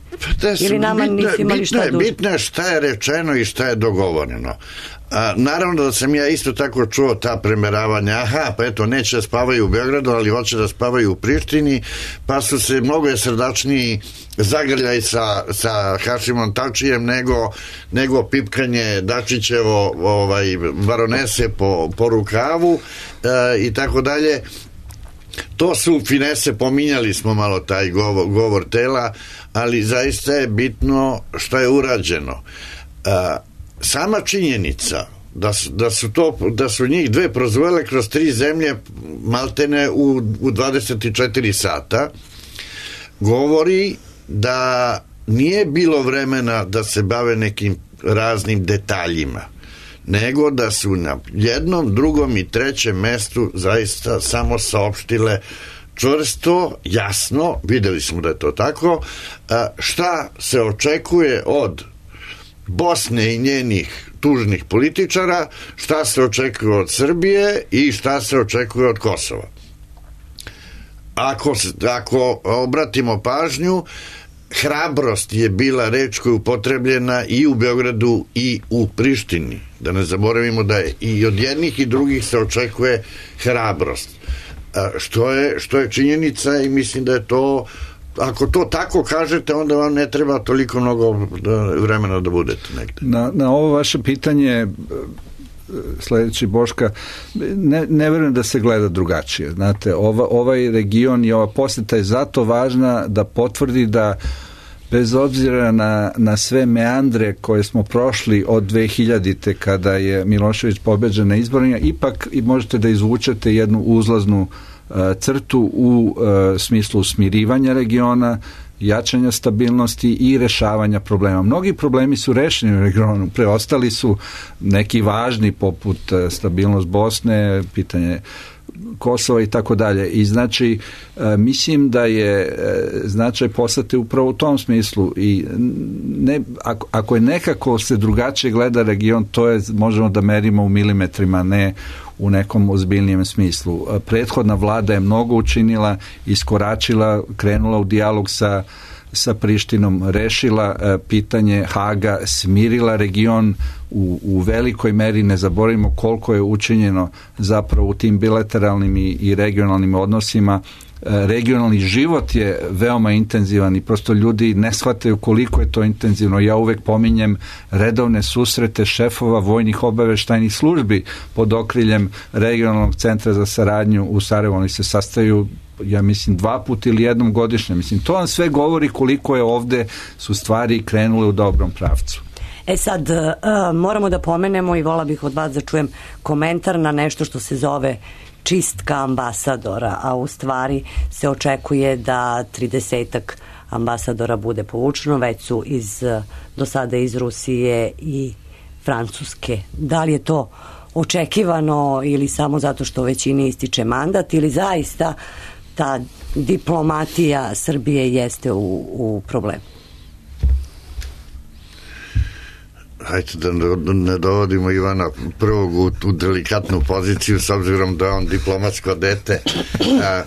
Ili nama bitno, nisi imali šta duže? Bitno je šta je rečeno i šta je dogovoreno. A, naravno da sam ja isto tako čuo ta premeravanja, aha, pa eto, neće da spavaju u Beogradu, ali hoće da spavaju u Prištini, pa su se mnogo je srdačniji zagrljaj sa, sa Hašimom Tačijem nego, nego pipkanje Dačićevo ovaj, baronese po, po rukavu e, i tako dalje. To su finese, pominjali smo malo taj govor, govor tela, ali zaista je bitno šta je urađeno. A, sama činjenica da su, da su to da su njih dve prozvojile kroz tri zemlje maltene u, u dvadeset četiri sata govori da nije bilo vremena da se bave nekim raznim detaljima, nego da su na jednom, drugom i trećem mestu zaista samo saopštile čvrsto, jasno, videli smo da je to tako, šta se očekuje od Bosne i njenih tužnih političara, šta se očekuje od Srbije i šta se očekuje od Kosova. Ako, ako obratimo pažnju, hrabrost je bila reč koja je upotrebljena i u Beogradu i u Prištini. Da ne zaboravimo da je i od jednih i drugih se očekuje hrabrost. Što je, što je činjenica i mislim da je to, ako to tako kažete, onda vam ne treba toliko mnogo vremena da budete negde. Na, na ovo vaše pitanje sledeći Boška, ne, ne verujem da se gleda drugačije. Znate, ova, ovaj region i ova poseta je zato važna da potvrdi da bez obzira na, na sve meandre koje smo prošli od dve hiljadite kada je Milošević pobeđen na izborima, ipak i možete da izvučete jednu uzlaznu uh, crtu u uh, smislu smirivanja regiona, jačanja stabilnosti i rešavanja problema. Mnogi problemi su rešeni u regionu, preostali su neki važni poput stabilnost Bosne, pitanje Kosova i tako dalje. I znači, mislim da je značaj posete upravo u tom smislu i ne, ako, ako je nekako se drugačije gleda region, to je, možemo da merimo u milimetrima, ne u nekom ozbiljnijem smislu. Prethodna vlada je mnogo učinila, iskoračila, krenula u dijalog sa, sa Prištinom, rešila e, pitanje Haga, smirila region u, u velikoj meri, ne zaboravimo koliko je učinjeno zapravo u tim bilateralnim i, i regionalnim odnosima. Regionalni život je veoma intenzivan i prosto ljudi ne shvataju koliko je to intenzivno. Ja uvek pominjem redovne susrete šefova vojnih obaveštajnih službi pod okriljem regionalnog centra za saradnju u Sarajevu. Oni se sastaju, ja mislim, dva puta ili jednom godišnje. Mislim, to vam sve govori koliko je ovde su stvari krenule u dobrom pravcu. E sad, uh, moramo da pomenemo i vola bih od vas da čujem komentar na nešto što se zove čistka ambasadora, a u stvari se očekuje da tridesetak ambasadora bude povučeno, već su iz, do sada iz Rusije i Francuske. Da li je to očekivano ili samo zato što većini ističe mandat ili zaista ta diplomatija Srbije jeste u, u problemu? Hajde da ne dovodimo Ivana prvog u tu delikatnu poziciju s obzirom da je on diplomatsko dete. A,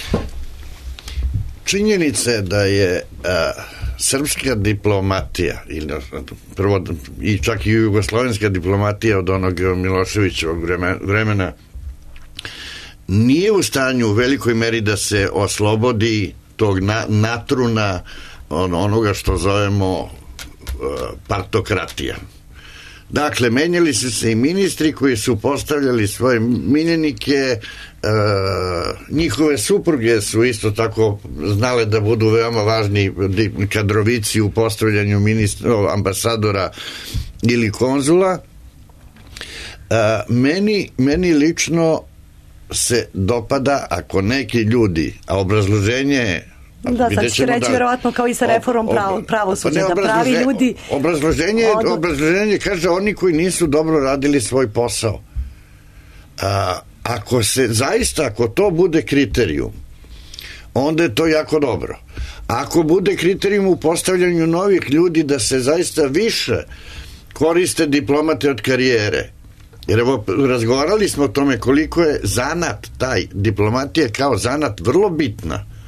činjenica je da je a, srpska diplomatija ili, prvo, i čak i jugoslovenska diplomatija od onog Miloševićevog vremena nije u stanju u velikoj meri da se oslobodi tog na, natruna on, onoga što zovemo partokratija. Dakle, menjali su se i ministri koji su postavljali svoje miljenike, e, njihove supruge su isto tako znale da budu veoma važni kadrovici u postavljanju ministra, ambasadora ili konzula. E, meni, meni lično se dopada ako neki ljudi, a obrazloženje je da, sad ću reći da, verovatno kao i sa reformom pravo, pravosuđa, da pravi ljudi obrazloženje, od... obrazloženje kaže oni koji nisu dobro radili svoj posao. A, ako se zaista, ako to bude kriterijum, onda je to jako dobro. Ako bude kriterijum u postavljanju novih ljudi da se zaista više koriste diplomate od karijere, jer evo, razgovarali smo o tome koliko je zanat taj diplomatija kao zanat vrlo bitna.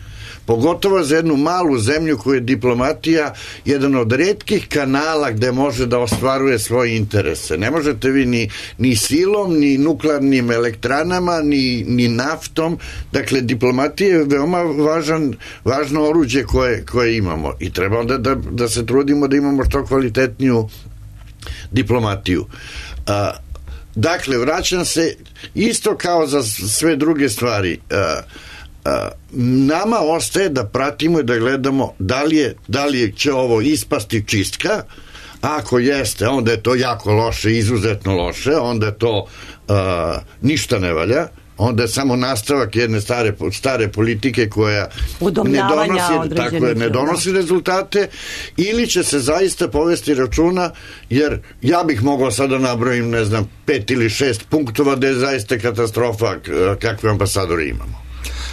pogotovo za jednu malu zemlju koju je diplomatija jedan od retkih kanala gde može da ostvaruje svoje interese. Ne možete vi ni, ni silom, ni nuklearnim elektranama, ni, ni naftom. Dakle, diplomatija je veoma važan, važno oruđe koje, koje imamo i treba onda da, da se trudimo da imamo što kvalitetniju diplomatiju. A, dakle, vraćam se isto kao za sve druge stvari. A, a, nama ostaje da pratimo i da gledamo da li, je, da li će ovo ispasti čistka. Ako jeste, onda je to jako loše, izuzetno loše, onda je to a, ništa ne valja, onda je samo nastavak jedne stare, stare politike koja ne donosi, tako je, ne donosi rezultate, ili će se zaista povesti računa, jer ja bih mogao sada nabrojim, ne znam, pet ili šest punktova da je zaista katastrofa kakve ambasadore imamo.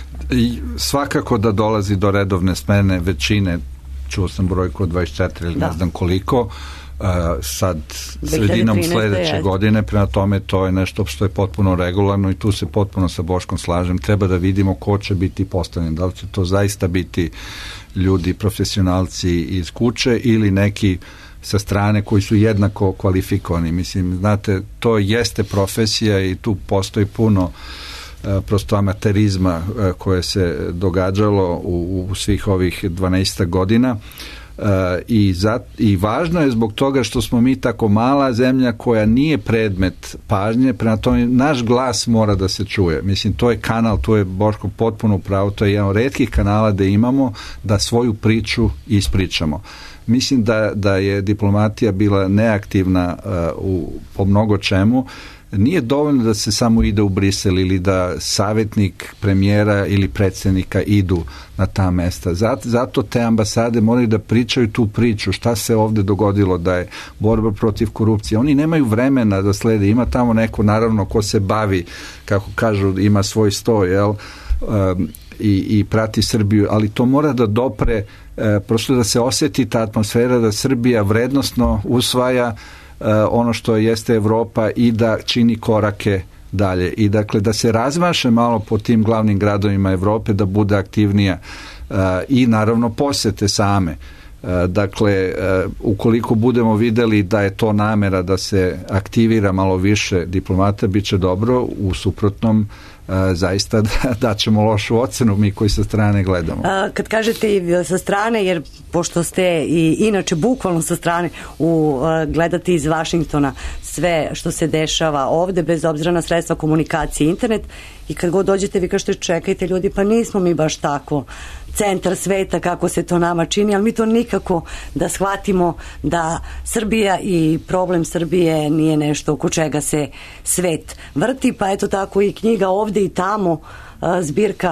I svakako da dolazi do redovne smene većine, čuo sam brojku od dvadeset četiri ili da. ne znam koliko, Uh, sad sredinom sledeće je. godine, prema tome to je nešto što je potpuno regularno i tu se potpuno sa Boškom slažem. Treba da vidimo ko će biti postavljen, da li će to zaista biti ljudi, profesionalci iz kuće ili neki sa strane koji su jednako kvalifikovani. Mislim, znate, to jeste profesija i tu postoji puno uh, prosto amaterizma uh, koje se događalo u, u svih ovih dvanaest godina. Uh, i, za, i važno je zbog toga što smo mi tako mala zemlja koja nije predmet pažnje, prema tome naš glas mora da se čuje. Mislim, to je kanal, to je Boško potpuno upravo, to je jedan od retkih kanala da imamo da svoju priču ispričamo. Mislim da, da je diplomatija bila neaktivna uh, u, po mnogo čemu. Nije dovoljno da se samo ide u Brisel ili da savjetnik premijera ili predsjednika idu na ta mesta. Zato, zato te ambasade moraju da pričaju tu priču, šta se ovde dogodilo, da je borba protiv korupcije. Oni nemaju vremena da slede. Ima tamo neko, naravno, ko se bavi, kako kažu, ima svoj sto, jel? Um, i, i prati Srbiju, ali to mora da dopre, e, prosto da se osjeti ta atmosfera da Srbija vrednosno usvaja Uh, ono što jeste Evropa i da čini korake dalje i dakle da se razmaše malo po tim glavnim gradovima Evrope, da bude aktivnija uh, i naravno posete same. Uh, dakle, uh, ukoliko budemo videli da je to namera da se aktivira malo više diplomata, bit će dobro, u suprotnom Uh, zaista da, da ćemo lošu ocenu mi koji sa strane gledamo. A, kad kažete i sa strane, jer pošto ste i inače bukvalno sa strane u, a, gledati iz Vašingtona sve što se dešava ovde, bez obzira na sredstva komunikacije, internet, i kad god dođete vi kažete čekajte ljudi, pa nismo mi baš tako centar sveta kako se to nama čini, ali mi to nikako da shvatimo da Srbija i problem Srbije nije nešto oko čega se svet vrti, pa eto tako i knjiga ovde i tamo, zbirka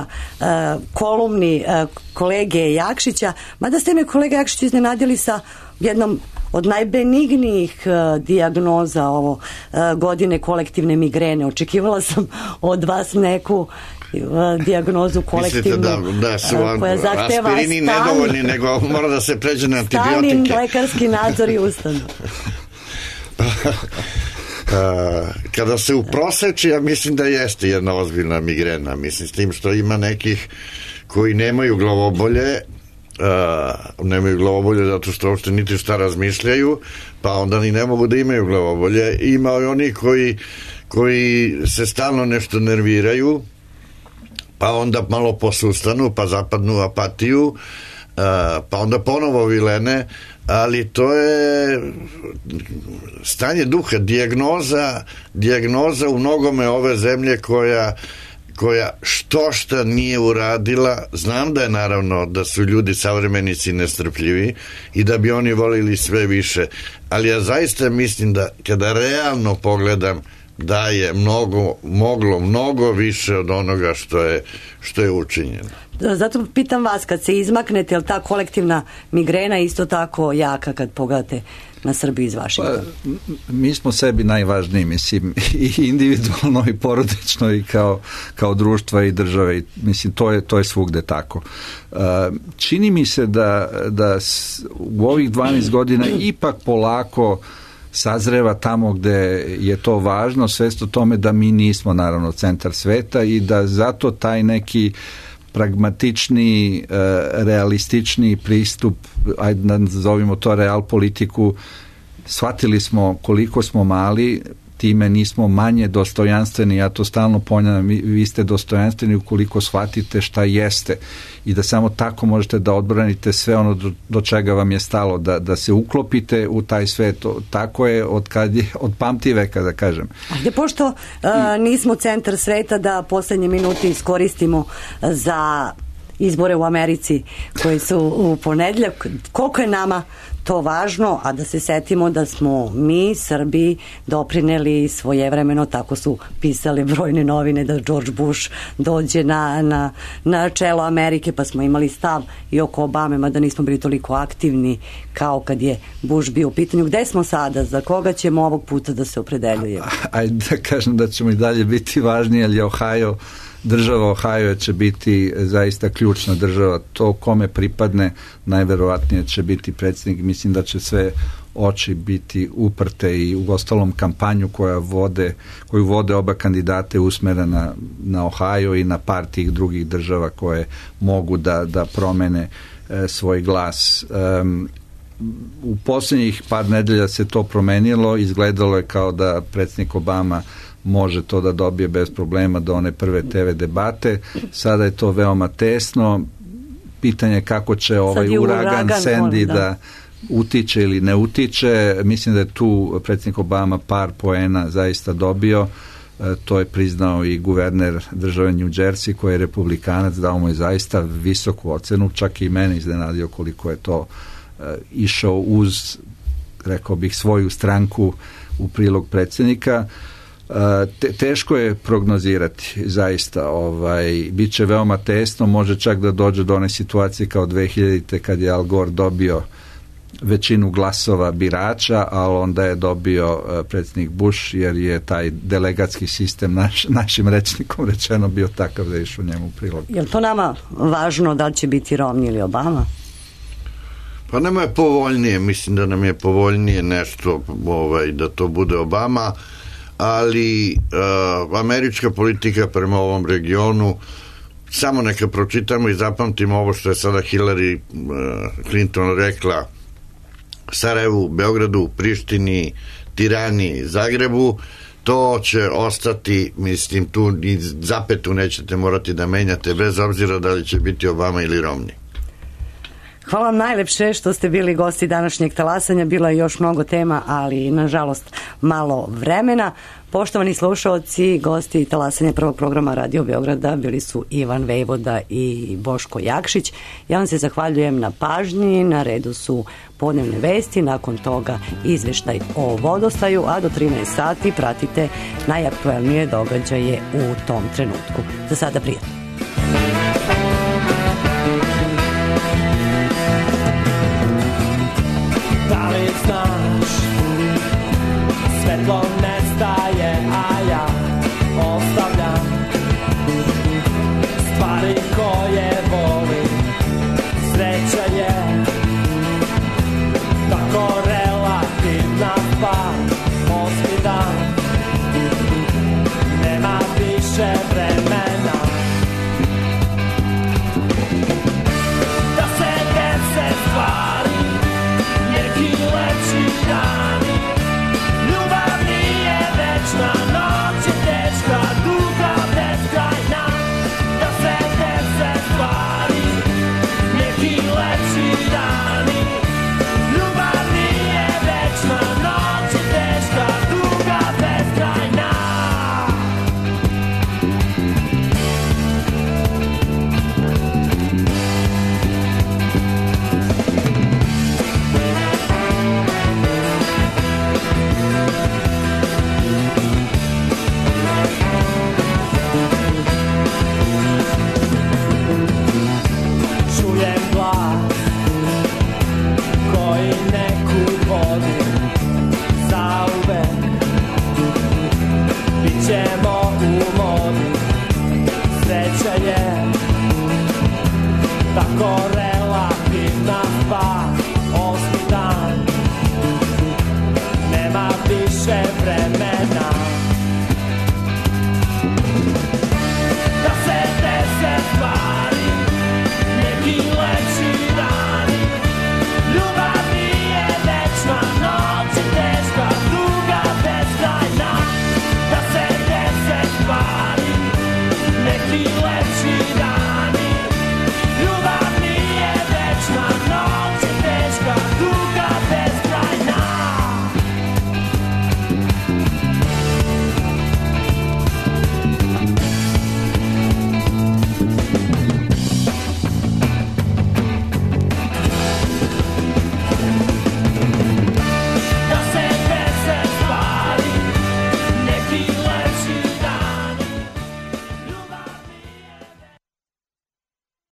kolumni kolege Jakšića, mada ste me kolega Jakšić iznenadili sa jednom od najbenignijih uh, dijagnoza ovo uh, godine kolektivne migrene. Očekivala sam od vas neku uh, dijagnozu kolektivnu da, da su uh, koja zahteva aspirini nedovoljni, nego mora da se pređe na antibiotike. Stanin, lekarski nadzor i ustanov. Kada se uproseči, ja mislim da jeste jedna ozbiljna migrena. Mislim s tim što ima nekih koji nemaju glavobolje, Uh, nemaju glavobolje zato što uopšte niti šta razmišljaju, pa onda ni ne mogu da imaju glavobolje. Ima i oni koji, koji se stalno nešto nerviraju, pa onda malo posustanu, pa zapadnu u apatiju, uh, pa onda ponovo vilene, ali to je stanje duha, dijagnoza, dijagnoza u mnogome ove zemlje koja koja što šta nije uradila. Znam da je naravno da su ljudi savremenici nestrpljivi i da bi oni volili sve više, ali ja zaista mislim da kada realno pogledam da je mnogo, moglo mnogo više od onoga što je, što je učinjeno. Zato pitam vas, kad se izmaknete, je li ta kolektivna migrena isto tako jaka kad pogledate na Srbiju iz Vašingtona? Pa, mi smo sebi najvažniji, mislim, i individualno i porodično i kao, kao društva i države. Mislim, to je, to je svugde tako. Čini mi se da, da u ovih dvanaest godina ipak polako sazreva tamo gde je to važno, svest o tome da mi nismo naravno centar sveta i da zato taj neki pragmatičniji, realističniji pristup, ajde nazovimo to real politiku. Shvatili smo koliko smo mali, time nismo manje dostojanstveni, ja to stalno ponavljam, vi ste dostojanstveni ukoliko shvatite šta jeste i da samo tako možete da odbranite sve ono do, do čega vam je stalo, da, da se uklopite u taj svet. Tako je od, kad je, od pamti veka, da kažem. Ajde, pošto uh, nismo centar sveta, da poslednje minute iskoristimo za izbore u Americi koji su u ponedjeljak. Koliko je nama to važno, a da se setimo da smo mi, Srbi, doprineli svojevremeno, tako su pisali brojne novine, da George Bush dođe na, na, na čelo Amerike, pa smo imali stav i oko Obame, mada nismo bili toliko aktivni kao kad je Bush bio u pitanju. Gde smo sada? Za koga ćemo ovog puta da se opredeljujemo? Ajde da kažem da ćemo i dalje biti važni, ali je Ohio, država Ohio će biti zaista ključna država. To kome pripadne najverovatnije će biti predsjednik. Mislim da će sve oči biti uprte i u ostalom kampanju koja vode, koju vode oba kandidate usmerena na Ohio i na par tih drugih država koje mogu da, da promene e, svoj glas. E, u posljednjih par nedelja se to promenilo, izgledalo je kao da predsjednik Obama može to da dobije bez problema do one prve te ve debate. Sada je to veoma tesno. Pitanje kako će ovaj uragan, uragan Sandy da. da utiče ili ne utiče. Mislim da je tu predsjednik Obama par poena zaista dobio. E, to je priznao i guverner države New Jersey koji je republikanac, dao mu je zaista visoku ocenu, čak i mene iznenadio koliko je to e, išao uz, rekao bih, svoju stranku u prilog predsjednika. Te, teško je prognozirati zaista, ovaj, bit će veoma tesno, može čak da dođe do one situacije kao dve hiljadite kad je Al Gore dobio većinu glasova birača, ali onda je dobio uh, predsjednik Bush, jer je taj delegatski sistem naš, našim rečnikom rečeno bio takav da je išao njemu u prilog. Je li to nama važno da li će biti Romney ili Obama? Pa nama je povoljnije, mislim da nam je povoljnije nešto ovaj, da to bude Obama, ali uh, američka politika prema ovom regionu, samo neka pročitamo i zapamtimo ovo što je sada Hillary uh, Clinton rekla Sarajevu, Beogradu, Prištini, Tirani, Zagrebu, to će ostati, mislim, tu ni zapetu nećete morati da menjate, bez obzira da li će biti Obama ili Romney. Hvala vam najlepše što ste bili gosti današnjeg talasanja. Bilo je još mnogo tema, ali nažalost malo vremena. Poštovani slušalci, gosti talasanja prvog programa Radio Beograda bili su Ivan Vejvoda i Boško Jakšić. Ja vam se zahvaljujem na pažnji. Na redu su podnevne vesti, nakon toga izveštaj o vodostaju, a do trinaest sati pratite najaktuelnije događaje u tom trenutku. Za sada prijatno.